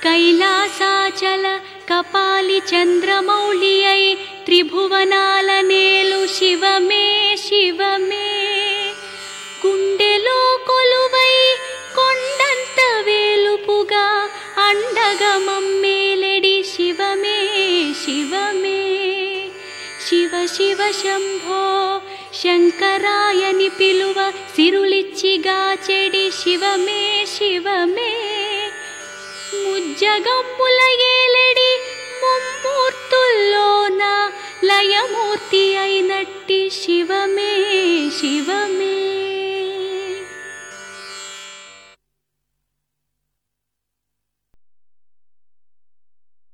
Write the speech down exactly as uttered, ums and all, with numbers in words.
కైలాసాచల కపాలి చంద్రమౌళి అయి త్రిభువనాల నేలు శివమే శివమే. గుండెలో కొలువై కొండంత వేలుపుగా అండగా మమ్మేలెడి శివమే శివమే. శివ శివ శంభో శంకరాయని పిలువ సిరులిచ్చిగా చెడి శివమే శివమే. ముజ్జగమ్ముల ఏలెడి ముమ్మూర్తుల్లోన లయమూర్తి అయినట్టి శివమే శివమే.